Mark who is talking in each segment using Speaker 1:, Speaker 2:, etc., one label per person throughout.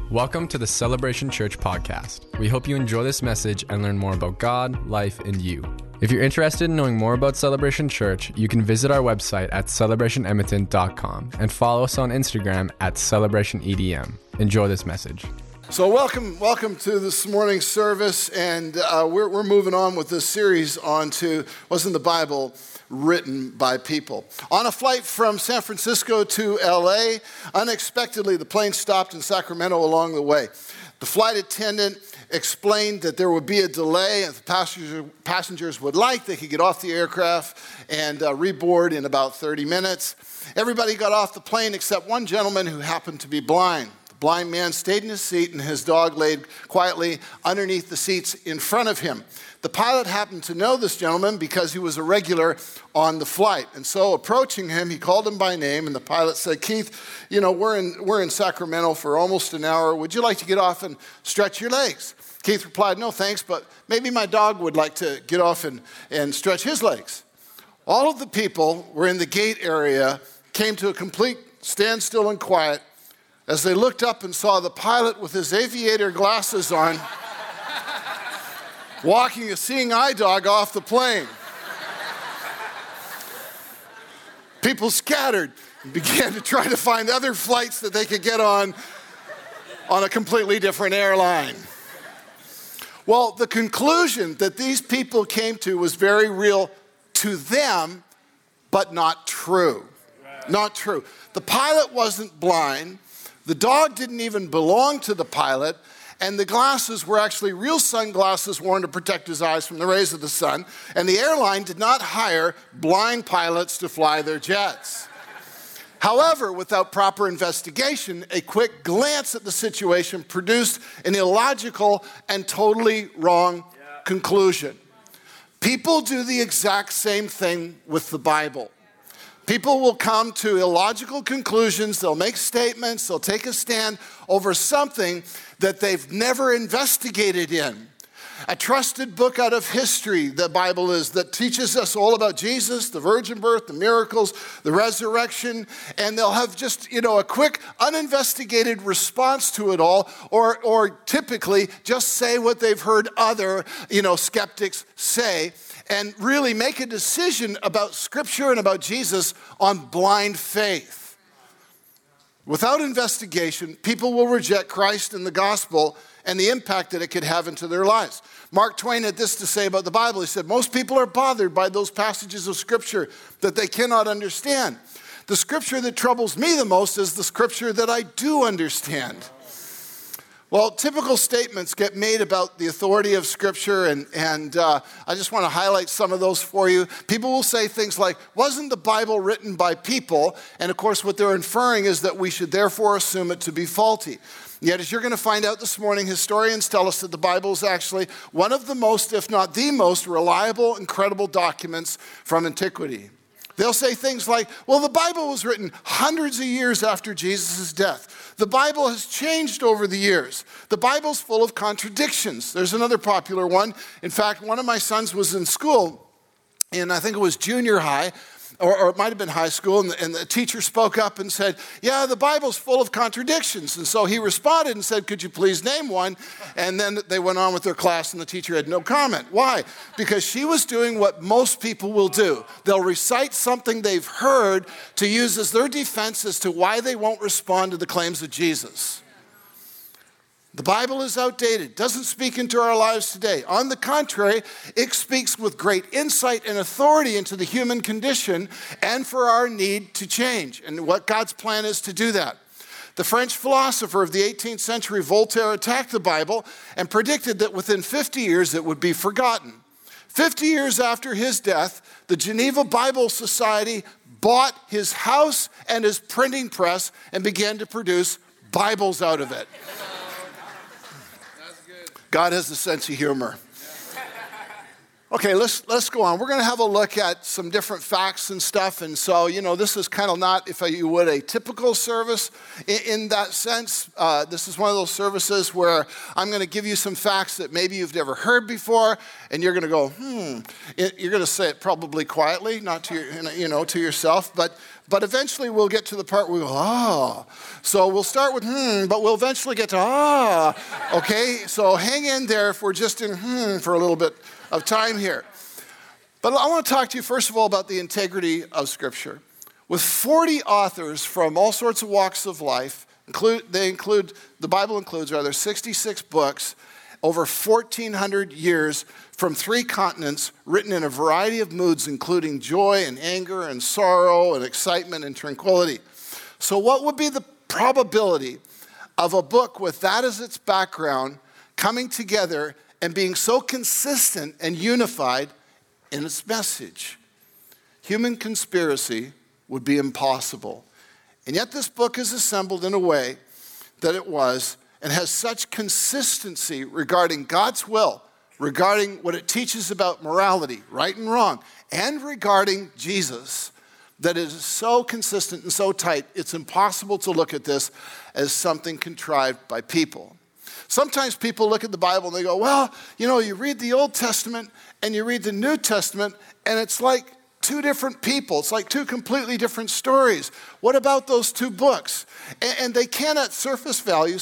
Speaker 1: Welcome to the Celebration Church podcast. We hope you enjoy this message and learn more about God, life, and you. If you're interested in knowing more about Celebration Church, you can visit our website at celebrationedmonton.com and follow us on Instagram at celebrationedm. Enjoy this message.
Speaker 2: So welcome to this morning's service, and we're moving on with this series on to Wasn't the Bible Written by People? On a flight from San Francisco to LA, unexpectedly the plane stopped in Sacramento along the way. The flight attendant explained that there would be a delay, and if the passengers would like, they could get off the aircraft and reboard in about 30 minutes. Everybody got off the plane except one gentleman who happened to be blind. Blind man stayed in his seat and his dog laid quietly underneath the seats in front of him. The pilot happened to know this gentleman because he was a regular on the flight. And so approaching him, he called him by name, and the pilot said, "Keith, you know, we're in Sacramento for almost an hour. Would you like to get off and stretch your legs?" Keith replied, "No, thanks, but maybe my dog would like to get off and stretch his legs." All of the people were in the gate area, came to a complete standstill and quiet as they looked up and saw the pilot with his aviator glasses on walking a seeing eye dog off the plane. People scattered and began to try to find other flights that they could get on a completely different airline. Well, the conclusion that these people came to was very real to them, but not true. Not true. The pilot wasn't blind. The dog didn't even belong to the pilot, and the glasses were actually real sunglasses worn to protect his eyes from the rays of the sun, and the airline did not hire blind pilots to fly their jets. However, without proper investigation, a quick glance at the situation produced an illogical and totally wrong conclusion. People do the exact same thing with the Bible. People will come to illogical conclusions, they'll make statements, they'll take a stand over something that they've never investigated in. A trusted book out of history, the Bible is, that teaches us all about Jesus, the virgin birth, the miracles, the resurrection, and they'll have just, a quick, uninvestigated response to it all, or typically just say what they've heard other, skeptics say, and really make a decision about Scripture and about Jesus on blind faith. Without investigation, people will reject Christ and the gospel and the impact that it could have into their lives. Mark Twain had this to say about the Bible. He said, "Most people are bothered by those passages of Scripture that they cannot understand. The Scripture that troubles me the most is the Scripture that I do understand." Well, typical statements get made about the authority of Scripture, and I just want to highlight some of those for you. People will say things like, "Wasn't the Bible written by people?" And of course, what they're inferring is that we should therefore assume it to be faulty. Yet, as you're going to find out this morning, historians tell us that the Bible is actually one of the most, if not the most, reliable and credible documents from antiquity. They'll say things like, "Well, the Bible was written hundreds of years after Jesus' death. The Bible has changed over the years. The Bible's full of contradictions." There's another popular one. In fact, one of my sons was in school, and I think it was junior high, or it might have been high school, and the teacher spoke up and said, "Yeah, the Bible's full of contradictions." And so he responded and said, "Could you please name one?" And then they went on with their class, and the teacher had no comment. Why? Because she was doing what most people will do. They'll recite something they've heard to use as their defense as to why they won't respond to the claims of Jesus. The Bible is outdated, doesn't speak into our lives today. On the contrary, it speaks with great insight and authority into the human condition and for our need to change and what God's plan is to do that. The French philosopher of the 18th century, Voltaire, attacked the Bible and predicted that within 50 years it would be forgotten. 50 years after his death, the Geneva Bible Society bought his house and his printing press and began to produce Bibles out of it. God has a sense of humor. Okay, let's go on. We're going to have a look at some different facts and stuff. And so, this is kind of not, if you would, a typical service in that sense. This is one of those services where I'm going to give you some facts that maybe you've never heard before, and you're going to go, You're going to say it probably quietly, not to your, to yourself, but But eventually we'll get to the part where we go, ah. So we'll start with but we'll eventually get to ah. Okay, so hang in there if we're just in for a little bit of time here. But I want to talk to you first of all about the integrity of Scripture. With 40 authors from all sorts of walks of life, the Bible includes 66 books, over 1,400 years from 3 continents, written in a variety of moods, including joy and anger and sorrow and excitement and tranquility. So what would be the probability of a book with that as its background coming together and being so consistent and unified in its message? Human conspiracy would be impossible. And yet this book is assembled in a way that it was and has such consistency regarding God's will, regarding what it teaches about morality, right and wrong, and regarding Jesus, that it is so consistent and so tight, it's impossible to look at this as something contrived by people. Sometimes people look at the Bible and they go, well, you read the Old Testament and you read the New Testament, and it's like 2 different people. It's like 2 completely different stories. What about those 2 books? And they can at surface value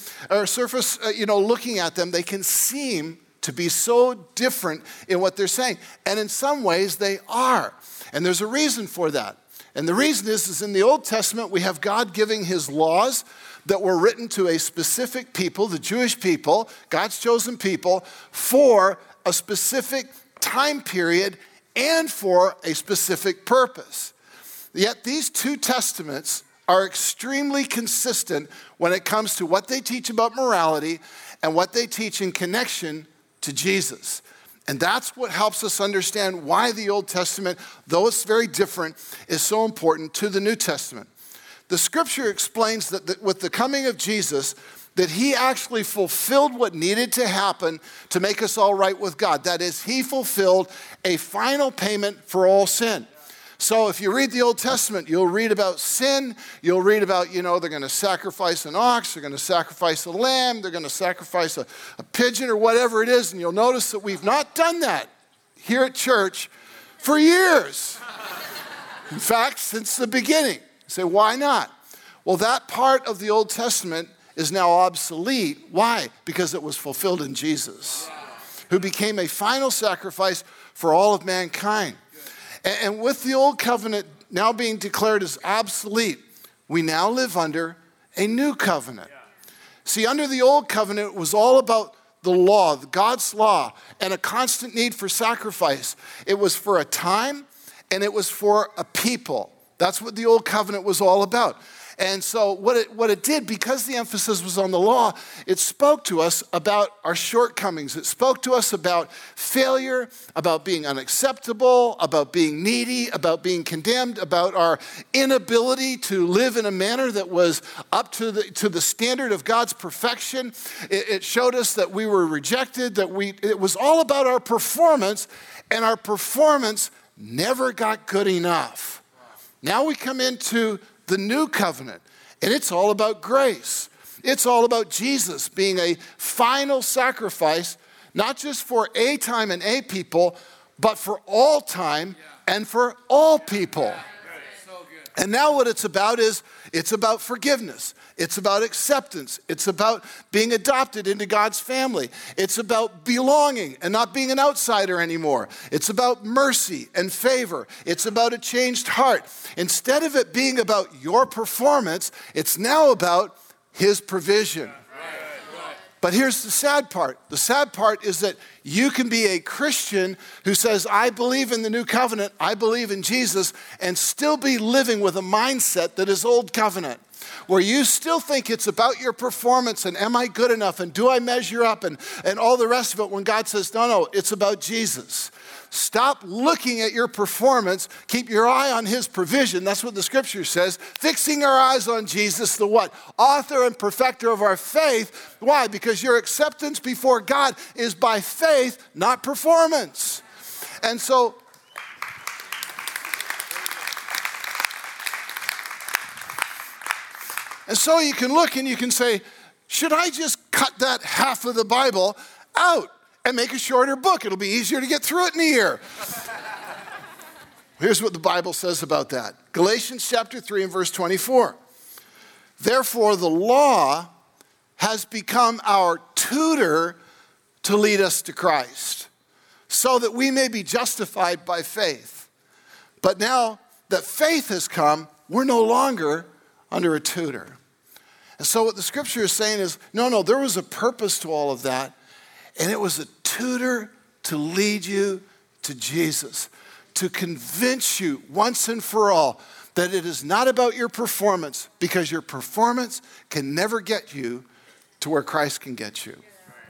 Speaker 2: looking at them, they can seem to be so different in what they're saying. And in some ways they are. And there's a reason for that. And the reason is in the Old Testament, we have God giving his laws that were written to a specific people, the Jewish people, God's chosen people, for a specific time period and for a specific purpose. Yet these 2 testaments are extremely consistent when it comes to what they teach about morality and what they teach in connection to Jesus. And that's what helps us understand why the Old Testament, though it's very different, is so important to the New Testament. The Scripture explains that with the coming of Jesus, that he actually fulfilled what needed to happen to make us all right with God. That is, he fulfilled a final payment for all sin. So if you read the Old Testament, you'll read about sin. You'll read about, they're going to sacrifice an ox, they're going to sacrifice a lamb, they're going to sacrifice a pigeon or whatever it is. And you'll notice that we've not done that here at church for years. In fact, since the beginning. You say, why not? Well, that part of the Old Testament is now obsolete. Why? Because it was fulfilled in Jesus, who became a final sacrifice for all of mankind. And with the old covenant now being declared as obsolete, we now live under a new covenant. See, under the old covenant, it was all about the law, God's law, and a constant need for sacrifice. It was for a time, and it was for a people. That's what the old covenant was all about. And so what it did, because the emphasis was on the law, it spoke to us about our shortcomings. It spoke to us about failure, about being unacceptable, about being needy, about being condemned, about our inability to live in a manner that was up to the standard of God's perfection. It showed us that we were rejected, it was all about our performance, and our performance never got good enough. Now we come into the new covenant, and it's all about grace. It's all about Jesus being a final sacrifice, not just for a time and a people, but for all time and for all people. And now what it's about is, it's about forgiveness. It's about acceptance. It's about being adopted into God's family. It's about belonging and not being an outsider anymore. It's about mercy and favor. It's about a changed heart. Instead of it being about your performance, it's now about his provision. But here's the sad part. The sad part is that you can be a Christian who says, I believe in the new covenant, I believe in Jesus, and still be living with a mindset that is old covenant, where you still think it's about your performance and am I good enough and do I measure up and all the rest of it, when God says, no, it's about Jesus. Stop looking at your performance. Keep your eye on his provision. That's what the Scripture says. Fixing our eyes on Jesus, the what? Author and perfecter of our faith. Why? Because your acceptance before God is by faith, not performance. And so you can look and you can say, should I just cut that half of the Bible out and make a shorter book? It'll be easier to get through it in a year. Here's what the Bible says about that. Galatians chapter 3 and verse 24. Therefore, the law has become our tutor to lead us to Christ, so that we may be justified by faith. But now that faith has come, we're no longer under a tutor. And so what the scripture is saying is, no, there was a purpose to all of that, and it was a tutor to lead you to Jesus, to convince you once and for all that it is not about your performance, because your performance can never get you to where Christ can get you.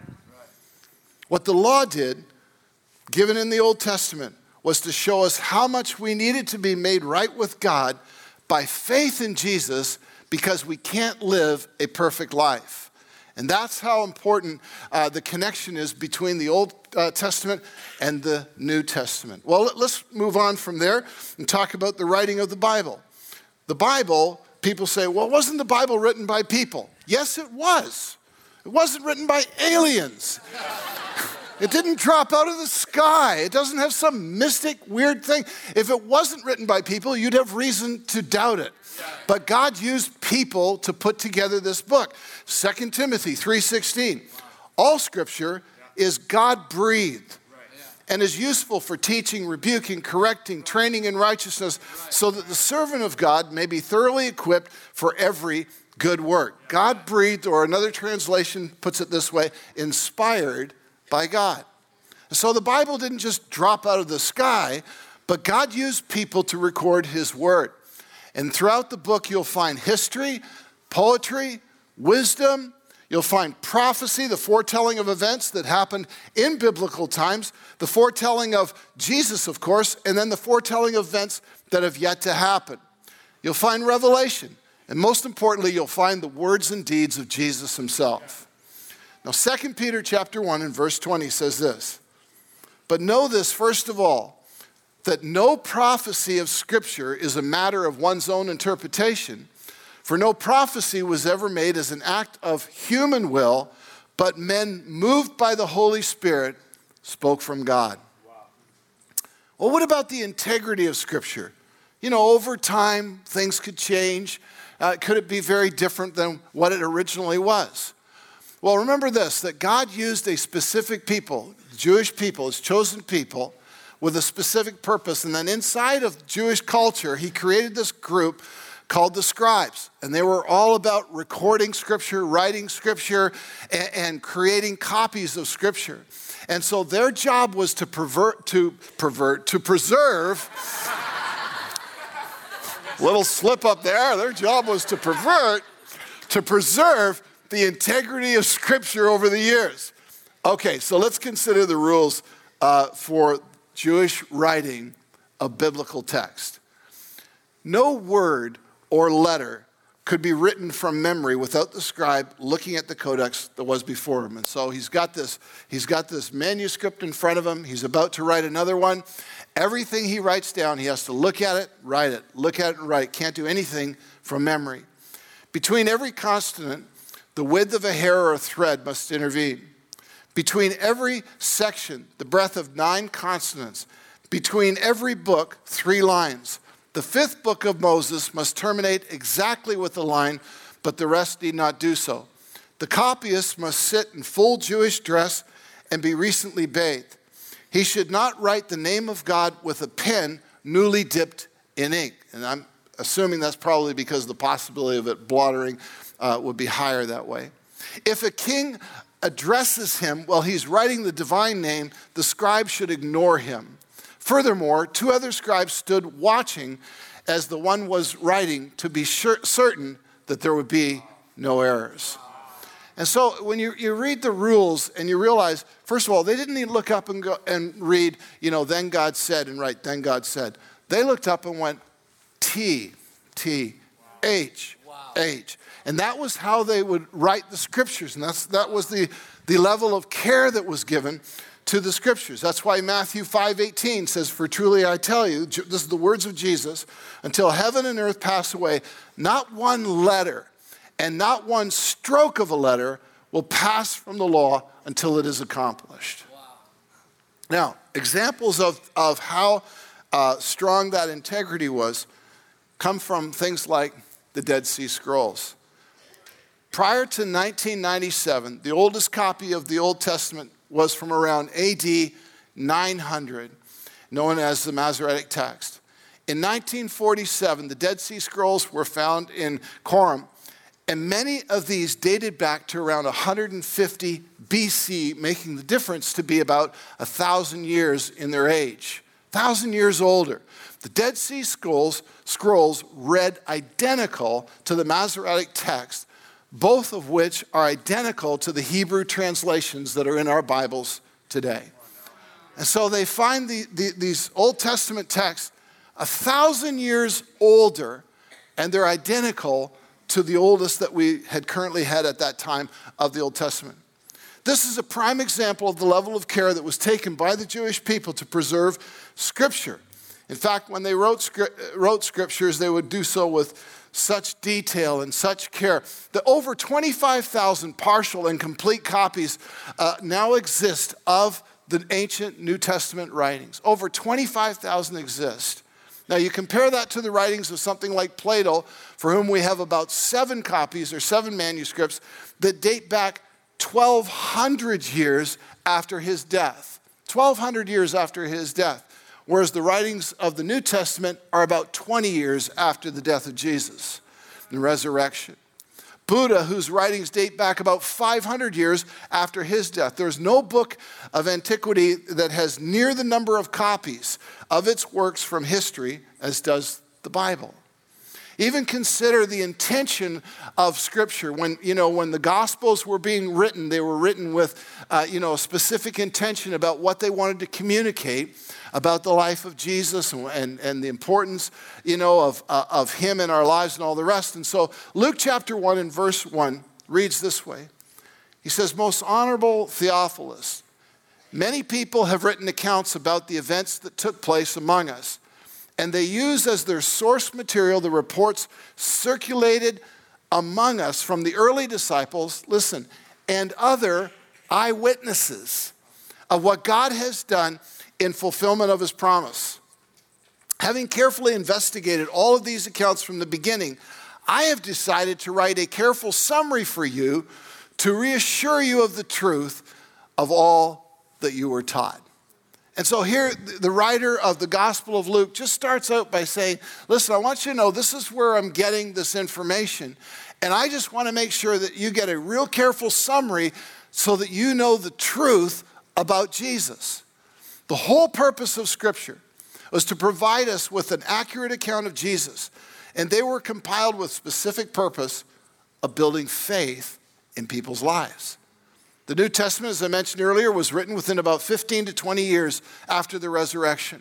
Speaker 2: What the law did, given in the Old Testament, was to show us how much we needed to be made right with God by faith in Jesus, because we can't live a perfect life. And that's how important the connection is between the Old Testament and the New Testament. Well, let's move on from there and talk about the writing of the Bible. The Bible, people say, well, wasn't the Bible written by people? Yes, it was. It wasn't written by aliens. It didn't drop out of the sky. It doesn't have some mystic, weird thing. If it wasn't written by people, you'd have reason to doubt it. But God used people to put together this book. 2 Timothy 3:16. All scripture is God-breathed and is useful for teaching, rebuking, correcting, training in righteousness, so that the servant of God may be thoroughly equipped for every good work. God-breathed, or another translation puts it this way, inspired by God. So the Bible didn't just drop out of the sky, but God used people to record his word. And throughout the book, you'll find history, poetry, wisdom. You'll find prophecy, the foretelling of events that happened in biblical times, the foretelling of Jesus, of course, and then the foretelling of events that have yet to happen. You'll find revelation, and most importantly, you'll find the words and deeds of Jesus himself. Now, 2 Peter chapter 1 and verse 20 says this, but know this, first of all, that no prophecy of Scripture is a matter of one's own interpretation, for no prophecy was ever made as an act of human will, but men moved by the Holy Spirit spoke from God. Wow. Well, what about the integrity of Scripture? You know, over time, things could change. Could it be very different than what it originally was? Well, remember this, that God used a specific people, Jewish people, his chosen people, with a specific purpose. And then inside of Jewish culture, he created this group called the scribes. And they were all about recording Scripture, writing Scripture, and creating copies of Scripture. And so their job was to preserve, little slip up there, their job was to preserve the integrity of Scripture over the years. Okay, so let's consider the rules for Jewish writing of biblical text. No word or letter could be written from memory without the scribe looking at the codex that was before him. And so he's got this manuscript in front of him. He's about to write another one. Everything he writes down, he has to look at it, write it, look at it, and write it. Can't do anything from memory. Between every consonant, the width of a hair or a thread must intervene. Between every section, the breadth of 9 consonants. Between every book, 3 lines. The 5th book of Moses must terminate exactly with the line, but the rest need not do so. The copyist must sit in full Jewish dress and be recently bathed. He should not write the name of God with a pen newly dipped in ink. And I'm assuming that's probably because the possibility of it blottering would be higher that way. If a king addresses him while he's writing the divine name, the scribe should ignore him. Furthermore, 2 other scribes stood watching as the one was writing to be certain that there would be no errors. And so when you read the rules and you realize, first of all, they didn't even look up and go and read, then God said, and write, then God said. They looked up and went, T, H, H. And that was how they would write the scriptures. And that was the level of care that was given to the scriptures. That's why Matthew 5:18 says, for truly I tell you, this is the words of Jesus, until heaven and earth pass away, not one letter and not one stroke of a letter will pass from the law until it is accomplished. Wow. Now, examples of how strong that integrity was come from things like the Dead Sea Scrolls. Prior to 1997, the oldest copy of the Old Testament was from around AD 900, known as the Masoretic Text. In 1947, the Dead Sea Scrolls were found in Qumran, and many of these dated back to around 150 BC, making the difference to be about 1,000 years in their age. 1,000 years older. The Dead Sea Scrolls read identical to the Masoretic Text, both of which are identical to the Hebrew translations that are in our Bibles today. And so they find these Old Testament texts 1,000 years older, and they're identical to the oldest that we had currently had at that time of the Old Testament. This is a prime example of the level of care that was taken by the Jewish people to preserve Scripture. In fact, when they wrote Scriptures, they would do so with such detail and such care that over 25,000 partial and complete copies now exist of the ancient New Testament writings. Over 25,000 exist. Now you compare that to the writings of something like Plato, for whom we have about 7 copies or 7 manuscripts that date back 1,200 years after his death. 1,200 years after his death. Whereas the writings of the New Testament are about 20 years after the death of Jesus and resurrection. Buddha, whose writings date back about 500 years after his death. There's no book of antiquity that has near the number of copies of its works from history as does the Bible. Even consider the intention of Scripture. When the Gospels were being written, they were written with, a specific intention about what they wanted to communicate about the life of Jesus and the importance, of him in our lives and all the rest. And so Luke chapter 1 and verse 1 reads this way. He says, "Most honorable Theophilus, many people have written accounts about the events that took place among us, and they use as their source material the reports circulated among us from the early disciples, listen, and other eyewitnesses of what God has done in fulfillment of his promise. Having carefully investigated all of these accounts from the beginning, I have decided to write a careful summary for you to reassure you of the truth of all that you were taught." And so here, the writer of the Gospel of Luke just starts out by saying, listen, I want you to know this is where I'm getting this information. And I just want to make sure that you get a real careful summary so that you know the truth about Jesus. The whole purpose of Scripture was to provide us with an accurate account of Jesus. And they were compiled with specific purpose of building faith in people's lives. The New Testament, as I mentioned earlier, was written within about 15 to 20 years after the resurrection.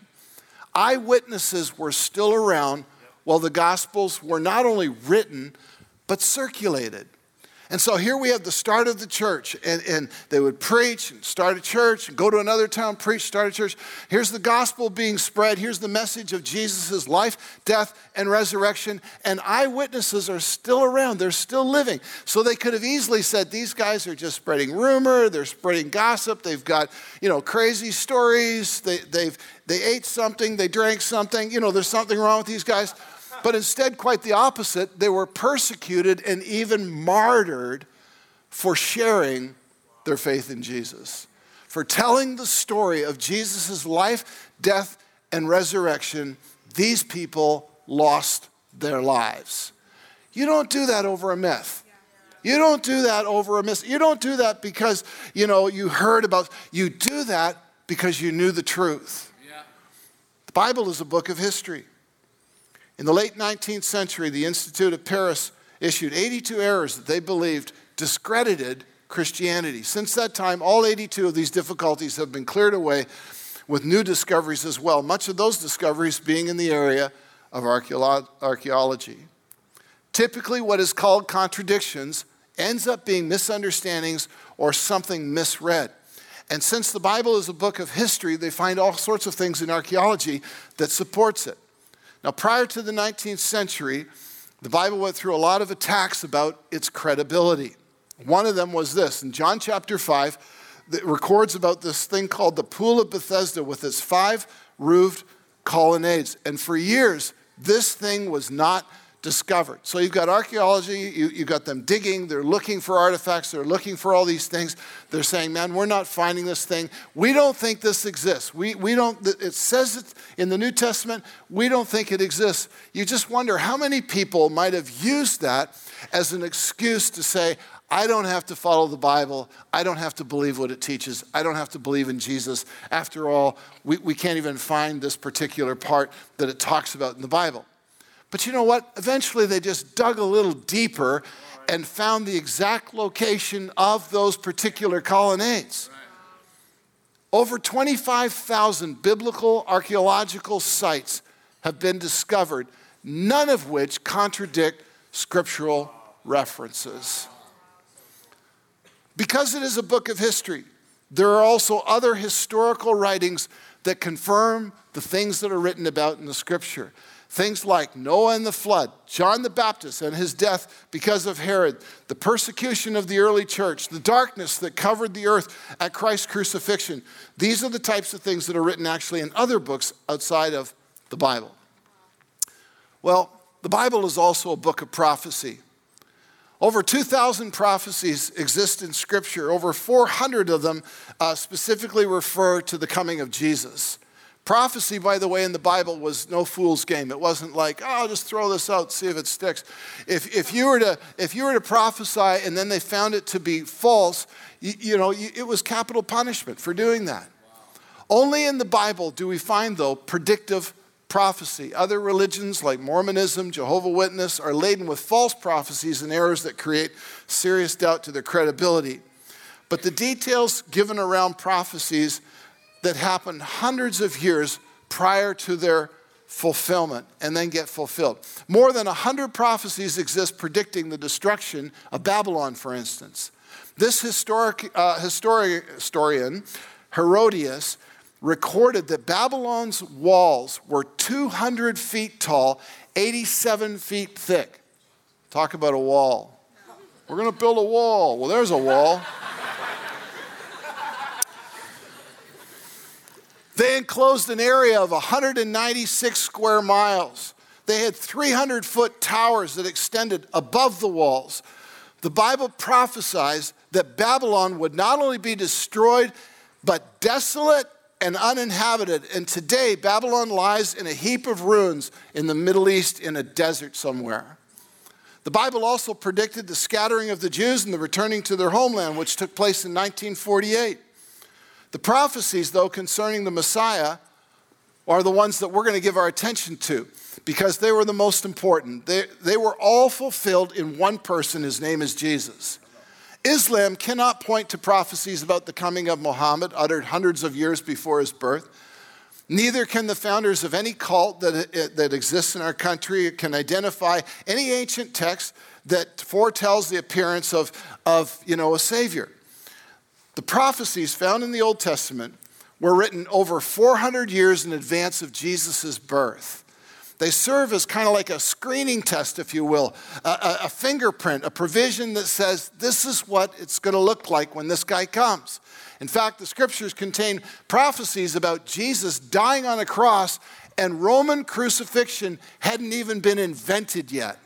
Speaker 2: Eyewitnesses were still around while the Gospels were not only written, but circulated. And so here we have the start of the church, and they would preach and start a church and go to another town, preach, start a church. Here's the gospel being spread. Here's the message of Jesus' life, death, and resurrection. And eyewitnesses are still around. They're still living. So they could have easily said, these guys are just spreading rumor. They're spreading gossip. They've got, crazy stories. They ate something. They drank something. There's something wrong with these guys. But instead, quite the opposite, they were persecuted and even martyred for sharing their faith in Jesus, for telling the story of Jesus' life, death, and resurrection. These people lost their lives. You don't do that over a myth. You don't do that over a myth. You don't do that because, you heard about. You do that because you knew the truth. The Bible is a book of history. In the late 19th century, the Institute of Paris issued 82 errors that they believed discredited Christianity. Since that time, all 82 of these difficulties have been cleared away with new discoveries as well, much of those discoveries being in the area of archaeology. Typically, what is called contradictions ends up being misunderstandings or something misread. And since the Bible is a book of history, they find all sorts of things in archaeology that supports it. Now, prior to the 19th century, the Bible went through a lot of attacks about its credibility. One of them was this. In John chapter 5, it records about this thing called the Pool of Bethesda with its 5 roofed colonnades. And for years, this thing was not discovered. So you've got archaeology, you've got them digging, they're looking for artifacts, they're looking for all these things. They're saying, man, we're not finding this thing. We don't think this exists. We don't, it says it in the New Testament, we don't think it exists. You just wonder how many people might have used that as an excuse to say, I don't have to follow the Bible. I don't have to believe what it teaches. I don't have to believe in Jesus. After all, we can't even find this particular part that it talks about in the Bible. But you know what? Eventually they just dug a little deeper and found the exact location of those particular colonnades. Over 25,000 biblical archaeological sites have been discovered, none of which contradict scriptural references. Because it is a book of history, there are also other historical writings that confirm the things that are written about in the scripture. Things like Noah and the flood, John the Baptist and his death because of Herod, the persecution of the early church, the darkness that covered the earth at Christ's crucifixion. These are the types of things that are written actually in other books outside of the Bible. Well, the Bible is also a book of prophecy. Over 2,000 prophecies exist in Scripture. Over 400 of them specifically refer to the coming of Jesus. Prophecy, by the way, in the Bible was no fool's game. It wasn't like, oh, I'll just throw this out, see if it sticks. If you were to prophesy and then they found it to be false, it was capital punishment for doing that. Wow. Only in the Bible do we find, though, predictive prophecy. Other religions like Mormonism, Jehovah's Witness are laden with false prophecies and errors that create serious doubt to their credibility. But the details given around prophecies that happened hundreds of years prior to their fulfillment and then get fulfilled. More than 100 prophecies exist predicting the destruction of Babylon, for instance. This historian, Herodias, recorded that Babylon's walls were 200 feet tall, 87 feet thick. Talk about a wall. We're going to build a wall. Well, there's a wall. They enclosed an area of 196 square miles. They had 300-foot towers that extended above the walls. The Bible prophesies that Babylon would not only be destroyed, but desolate and uninhabited. And today, Babylon lies in a heap of ruins in the Middle East in a desert somewhere. The Bible also predicted the scattering of the Jews and the returning to their homeland, which took place in 1948. The prophecies, though, concerning the Messiah are the ones that we're going to give our attention to because they were the most important. They were all fulfilled in one person. His name is Jesus. Islam cannot point to prophecies about the coming of Muhammad uttered hundreds of years before his birth. Neither can the founders of any cult that exists in our country can identify any ancient text that foretells the appearance of a Savior. The prophecies found in the Old Testament were written over 400 years in advance of Jesus' birth. They serve as kind of like a screening test, if you will, a fingerprint, a provision that says this is what it's going to look like when this guy comes. In fact, the scriptures contain prophecies about Jesus dying on a cross, and Roman crucifixion hadn't even been invented yet.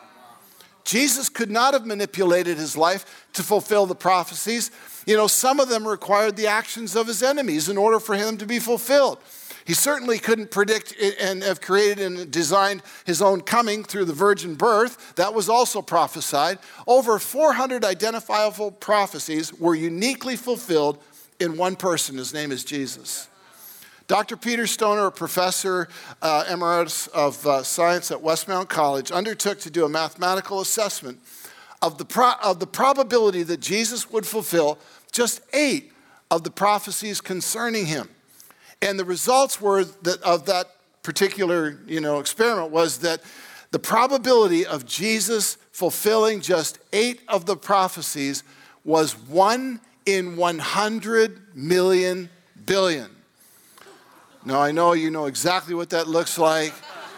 Speaker 2: Jesus could not have manipulated his life to fulfill the prophecies. Some of them required the actions of his enemies in order for him to be fulfilled. He certainly couldn't predict and have created and designed his own coming through the virgin birth. That was also prophesied. Over 400 identifiable prophecies were uniquely fulfilled in one person. His name is Jesus. Dr. Peter Stoner, a professor emeritus of science at Westmount College, undertook to do a mathematical assessment of the probability that Jesus would fulfill just 8 of the prophecies concerning him. And the results were of that particular experiment was that the probability of Jesus fulfilling just 8 of the prophecies was 1 in 100 million billion. Now, I know you know exactly what that looks like.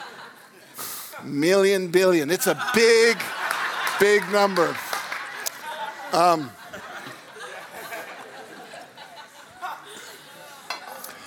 Speaker 2: Million billion. It's a big, big number.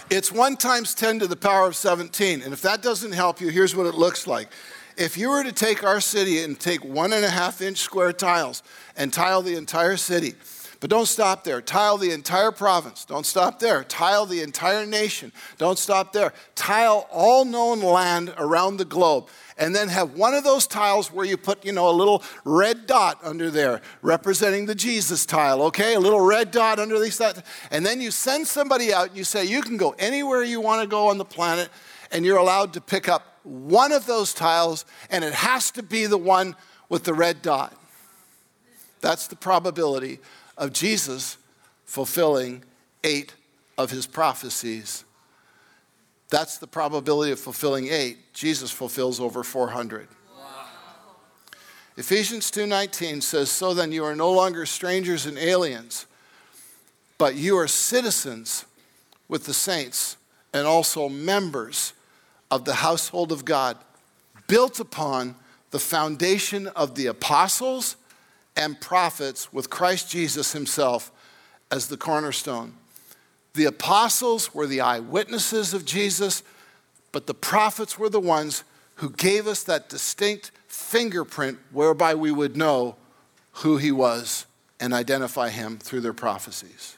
Speaker 2: It's 1 times 10 to the power of 17. And if that doesn't help you, here's what it looks like. If you were to take our city and take 1.5-inch square tiles and tile the entire city, but don't stop there. Tile the entire province. Don't stop there. Tile the entire nation. Don't stop there. Tile all known land around the globe. And then have one of those tiles where you put, a little red dot under there representing the Jesus tile, okay? A little red dot underneath that. And then you send somebody out and you say, you can go anywhere you want to go on the planet and you're allowed to pick up one of those tiles and it has to be the one with the red dot. That's the probability of Jesus fulfilling 8 of his prophecies. That's the probability of fulfilling 8. Jesus fulfills over 400. Wow. Ephesians 2:19 says, so then you are no longer strangers and aliens, but you are citizens with the saints and also members of the household of God, built upon the foundation of the apostles and prophets with Christ Jesus himself as the cornerstone. The apostles were the eyewitnesses of Jesus, but the prophets were the ones who gave us that distinct fingerprint whereby we would know who he was and identify him through their prophecies.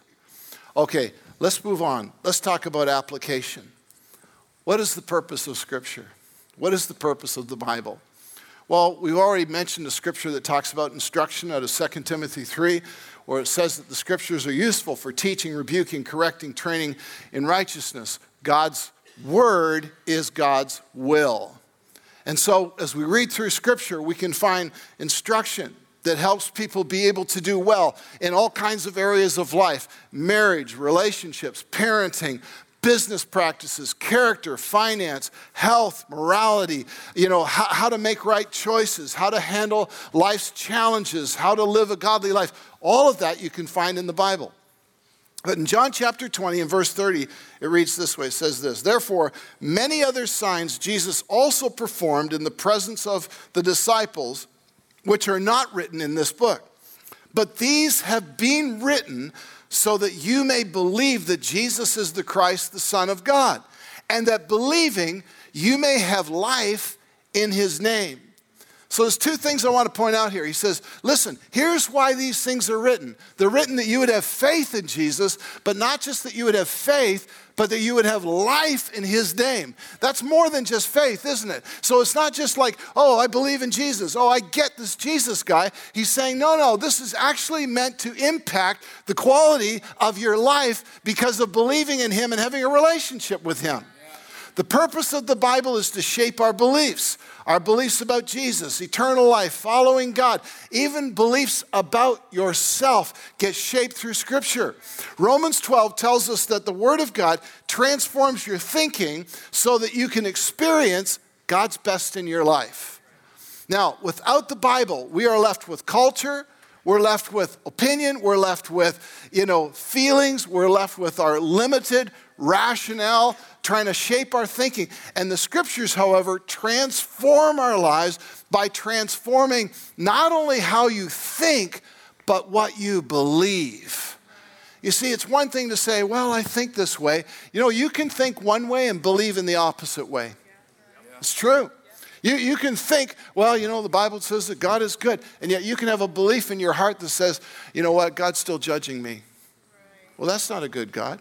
Speaker 2: Okay, let's move on. Let's talk about application. What is the purpose of Scripture? What is the purpose of the Bible? Well, we've already mentioned the scripture that talks about instruction out of 2 Timothy 3, where it says that the scriptures are useful for teaching, rebuking, correcting, training in righteousness. God's word is God's will. And so as we read through scripture, we can find instruction that helps people be able to do well in all kinds of areas of life: marriage, relationships, parenting, business practices, character, finance, health, morality, how to make right choices, how to handle life's challenges, how to live a godly life. All of that you can find in the Bible. But in John chapter 20 and verse 30, it reads this way. It says this: therefore, many other signs Jesus also performed in the presence of the disciples, which are not written in this book. But these have been written so that you may believe that Jesus is the Christ, the Son of God, and that believing you may have life in his name. So there's 2 things I want to point out here. He says, listen, here's why these things are written. They're written that you would have faith in Jesus, but not just that you would have faith, but that you would have life in his name. That's more than just faith, isn't it? So it's not just like, oh, I believe in Jesus. Oh, I get this Jesus guy. He's saying, no, this is actually meant to impact the quality of your life because of believing in him and having a relationship with him. The purpose of the Bible is to shape our beliefs about Jesus, eternal life, following God. Even beliefs about yourself get shaped through Scripture. Romans 12 tells us that the Word of God transforms your thinking so that you can experience God's best in your life. Now, without the Bible, we are left with culture. We're left with opinion. We're left with, feelings. We're left with our limited rationale, trying to shape our thinking. And the scriptures, however, transform our lives by transforming not only how you think, but what you believe. You see, it's one thing to say, well, I think this way. You can think one way and believe in the opposite way. It's true. You can think, well, the Bible says that God is good. And yet you can have a belief in your heart that says, you know what, God's still judging me. Well, that's not a good God.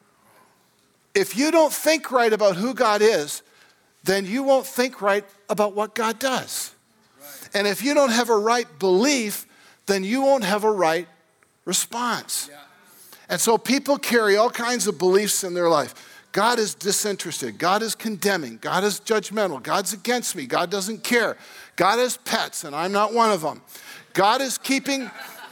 Speaker 2: If you don't think right about who God is, then you won't think right about what God does. Right. And if you don't have a right belief, then you won't have a right response. Yeah. And so people carry all kinds of beliefs in their life. God is disinterested. God is condemning. God is judgmental. God's against me. God doesn't care. God has pets, and I'm not one of them. God is keeping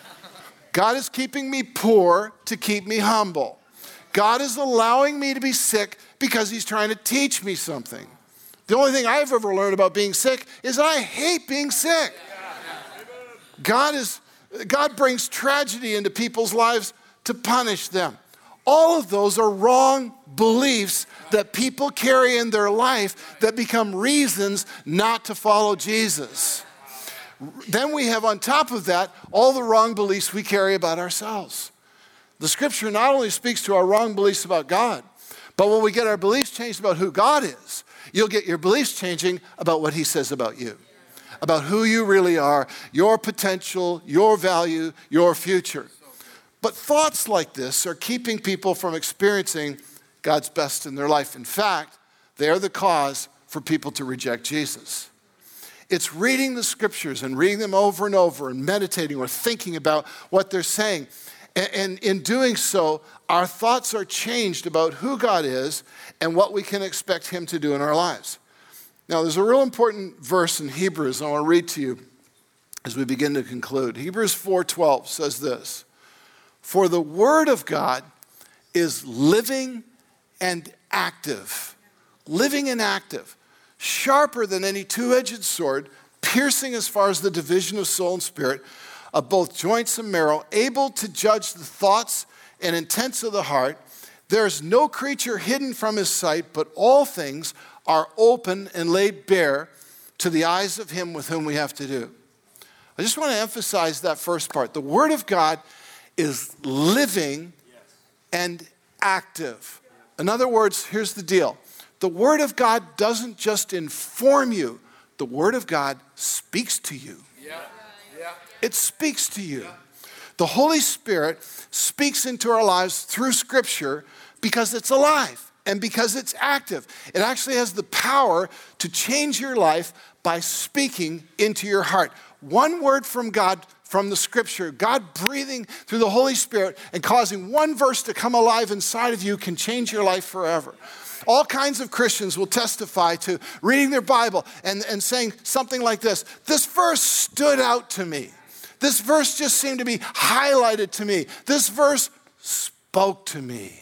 Speaker 2: me poor to keep me humble. God is allowing me to be sick because he's trying to teach me something. The only thing I've ever learned about being sick is I hate being sick. God brings tragedy into people's lives to punish them. All of those are wrong beliefs that people carry in their life that become reasons not to follow Jesus. Then we have on top of that all the wrong beliefs we carry about ourselves. The scripture not only speaks to our wrong beliefs about God, But when we get our beliefs changed about who God is, you'll get your beliefs changing about what he says about you, about who you really are, your potential, your value, your future. But thoughts like this are keeping people from experiencing God's best in their life. In fact, they are the cause for people to reject Jesus. It's reading the scriptures and reading them over and over and meditating or thinking about what they're saying. And in doing so, our thoughts are changed about who God is and what we can expect him to do in our lives. Now, there's a real important verse in Hebrews I want to read to you as we begin to conclude. Hebrews 4:12 says this, "For the word of God is living and active," living and active, "sharper than any two-edged sword, piercing as far as the division of soul and spirit, of both joints and marrow, able to judge the thoughts and intents of the heart. There is no creature hidden from his sight, but all things are open and laid bare to the eyes of him with whom we have to do." I just want to emphasize that first part. The word of God is living and active. In other words, here's the deal. The word of God doesn't just inform you. The word of God speaks to you. It speaks to you. The Holy Spirit speaks into our lives through Scripture because it's alive and because it's active. It actually has the power to change your life by speaking into your heart. One word from God, from the Scripture, God breathing through the Holy Spirit and causing one verse to come alive inside of you can change your life forever. All kinds of Christians will testify to reading their Bible and saying something like this: "This verse stood out to me. This verse just seemed to be highlighted to me. This verse spoke to me."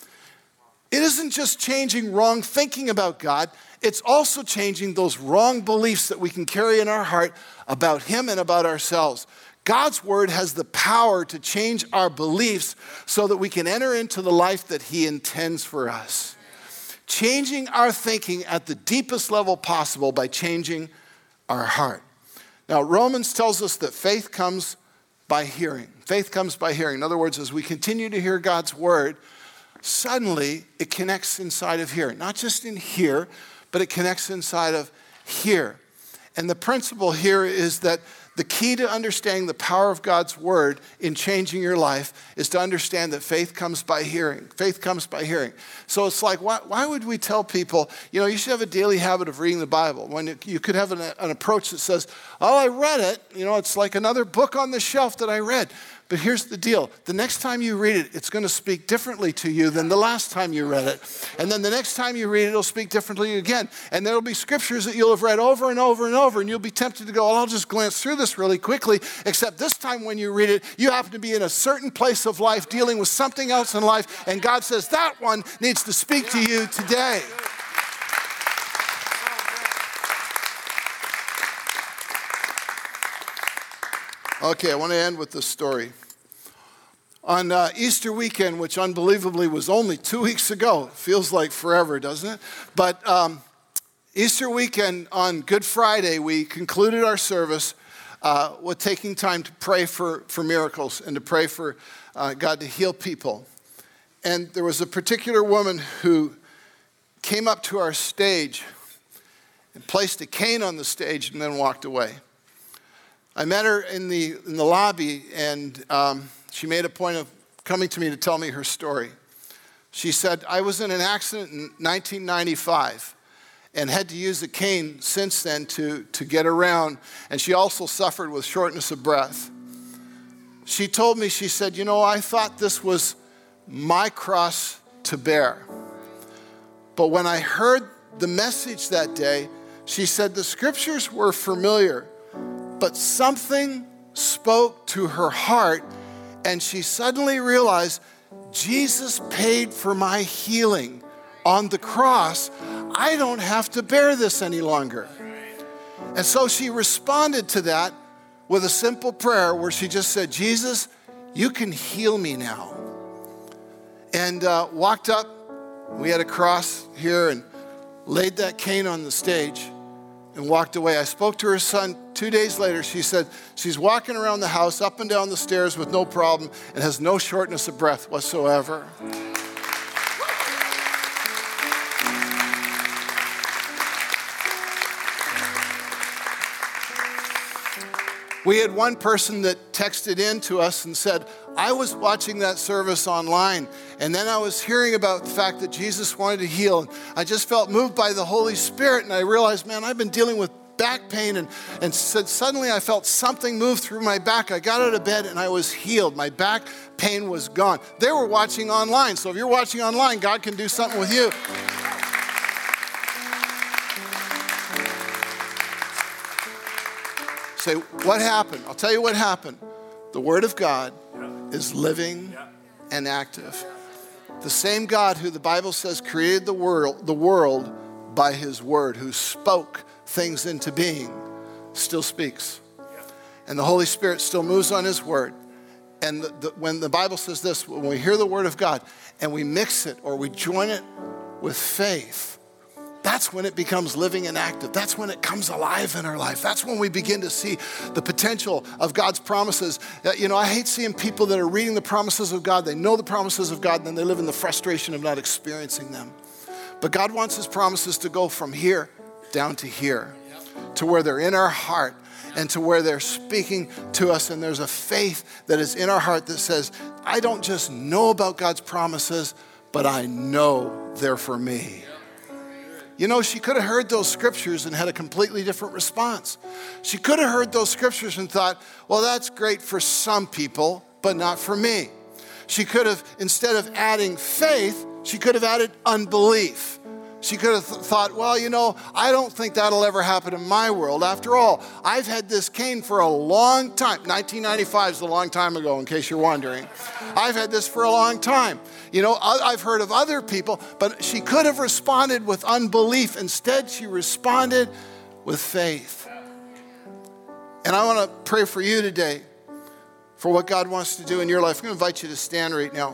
Speaker 2: It isn't just changing wrong thinking about God, it's also changing those wrong beliefs that we can carry in our heart about him and about ourselves. God's word has the power to change our beliefs so that we can enter into the life that he intends for us. Changing our thinking at the deepest level possible by changing our heart. Now, Romans tells us that faith comes by hearing. Faith comes by hearing. In other words, as we continue to hear God's word, suddenly it connects inside of here. Not just in here, but it connects inside of here. And the principle here is that the key to understanding the power of God's word in changing your life is to understand that faith comes by hearing. Faith comes by hearing. So it's like, why would we tell people, you should have a daily habit of reading the Bible, when you could have an approach that says, "Oh, I read it. It's like another book on the shelf that I read." But here's the deal. The next time you read it, it's going to speak differently to you than the last time you read it. And then the next time you read it, it'll speak differently again. And there'll be scriptures that you'll have read over and over and over, and you'll be tempted to go, "Well, I'll just glance through this really quickly." Except this time when you read it, you happen to be in a certain place of life dealing with something else in life, and God says that one needs to speak to you today. Okay, I want to end with this story. On Easter weekend, which unbelievably was only 2 weeks ago, feels like forever, doesn't it? But Easter weekend on Good Friday, we concluded our service with taking time to pray for miracles and to pray for God to heal people. And there was a particular woman who came up to our stage and placed a cane on the stage and then walked away. I met her in the lobby, and she made a point of coming to me to tell me her story. She said, "I was in an accident in 1995 and had to use a cane since then to get around, and she also suffered with shortness of breath." She told me, she said, "I thought this was my cross to bear. But when I heard the message that day," she said, "the scriptures were familiar, but something spoke to her heart, and she suddenly realized Jesus paid for my healing on the cross. I don't have to bear this any longer." And so she responded to that with a simple prayer where she just said, "Jesus, you can heal me now." And walked up. We had a cross here and laid that cane on the stage and walked away. I spoke to her son 2 days later. She said she's walking around the house up and down the stairs with no problem and has no shortness of breath whatsoever. We had one person that texted in to us and said, I was watching that service online, and then I was hearing about the fact that Jesus wanted to heal. And I just felt moved by the Holy Spirit, and I realized, man, I've been dealing with back pain, and said suddenly I felt something move through my back. I got out of bed and I was healed. My back pain was gone. They were watching online, so if you're watching online, God can do something with you. Say, what happened? I'll tell you what happened. The Word of God is living and active. The same God who the Bible says created the world by His Word, who spoke things into being, still speaks. And the Holy Spirit still moves on His Word. And when the Bible says this, when we hear the Word of God and we mix it or we join it with faith, that's when it becomes living and active. That's when it comes alive in our life. That's when we begin to see the potential of God's promises. You know, I hate seeing people that are reading the promises of God. They know the promises of God, and then they live in the frustration of not experiencing them. But God wants His promises to go from here down to here, to where they're in our heart and to where they're speaking to us. And there's a faith that is in our heart that says, I don't just know about God's promises, but I know they're for me. You know, she could have heard those scriptures and had a completely different response. She could have heard those scriptures and thought, well, that's great for some people, but not for me. She could have, instead of adding faith, she could have added unbelief. She could have thought, well, you know, I don't think that'll ever happen in my world. After all, I've had this cane for a long time. 1995 is a long time ago, in case you're wondering. I've had this for a long time. You know, I've heard of other people, but she could have responded with unbelief. Instead, she responded with faith. And I want to pray for you today for what God wants to do in your life. I'm going to invite you to stand right now.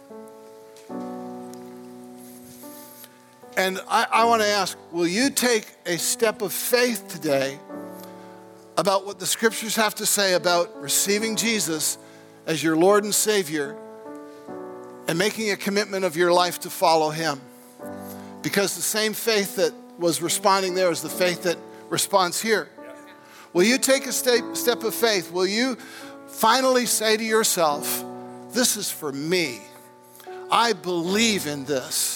Speaker 2: And I want to ask, will you take a step of faith today about what the scriptures have to say about receiving Jesus as your Lord and Savior and making a commitment of your life to follow Him? Because the same faith that was responding there is the faith that responds here. Will you take a step of faith? Will you finally say to yourself, this is for me. I believe in this.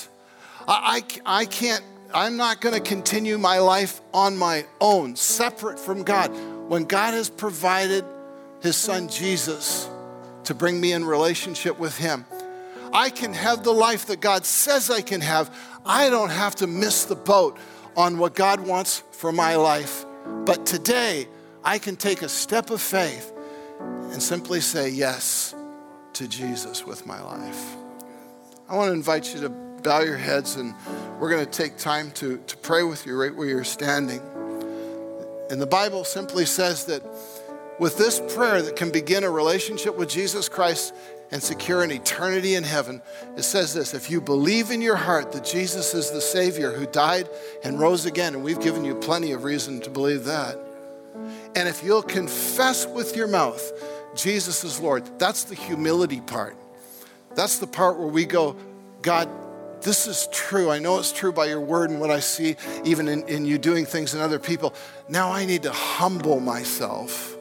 Speaker 2: I'm not going to continue my life on my own, separate from God. When God has provided His Son Jesus to bring me in relationship with Him, I can have the life that God says I can have. I don't have to miss the boat on what God wants for my life. But today, I can take a step of faith and simply say yes to Jesus with my life. I want to invite you to bow your heads, and we're going to take time to pray with you right where you're standing. And the Bible simply says that with this prayer that can begin a relationship with Jesus Christ and secure an eternity in heaven, it says this: if you believe in your heart that Jesus is the Savior who died and rose again, and we've given you plenty of reason to believe that, and if you'll confess with your mouth Jesus is Lord, that's the humility part. That's the part where we go, God, this is true. I know it's true by your word and what I see even in you doing things in other people. Now I need to humble myself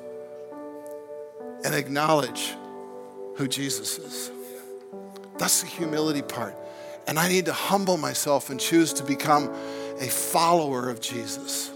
Speaker 2: and acknowledge who Jesus is. That's the humility part. And I need to humble myself and choose to become a follower of Jesus.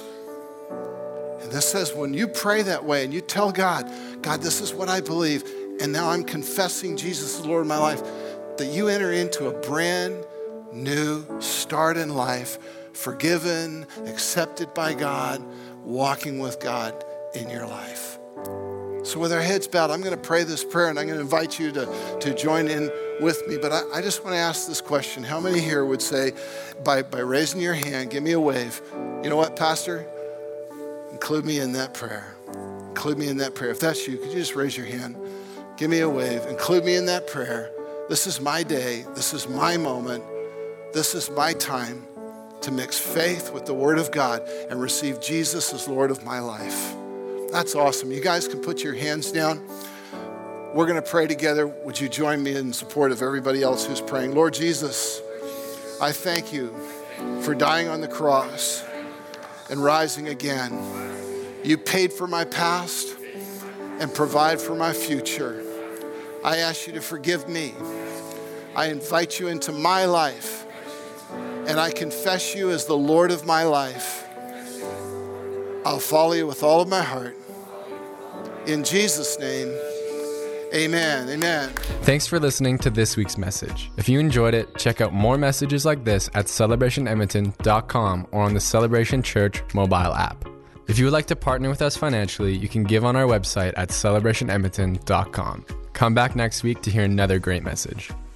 Speaker 2: And this says when you pray that way and you tell God, God, this is what I believe, and now I'm confessing Jesus is Lord of my life, that you enter into a brand new start in life, forgiven, accepted by God, walking with God in your life. So with our heads bowed, I'm going to pray this prayer, and I'm going to invite you to join in with me. But I just want to ask this question. How many here would say, by raising your hand, give me a wave, you know what, Pastor? Include me in that prayer. Include me in that prayer. If that's you, could you just raise your hand? Give me a wave. Include me in that prayer. This is my day. This is my moment. This is my time to mix faith with the Word of God and receive Jesus as Lord of my life. That's awesome. You guys can put your hands down. We're going to pray together. Would you join me in support of everybody else who's praying? Lord Jesus, I thank you for dying on the cross and rising again. You paid for my past. and provide for my future. I ask you to forgive me. I invite you into my life, and I confess you as the Lord of my life. I'll follow you with all of my heart. In Jesus' name, amen. Amen.
Speaker 1: Thanks for listening to this week's message. If you enjoyed it, check out more messages like this at celebrationedmonton.com or on the Celebration Church mobile app. If you would like to partner with us financially, you can give on our website at celebrationedmonton.com. Come back next week to hear another great message.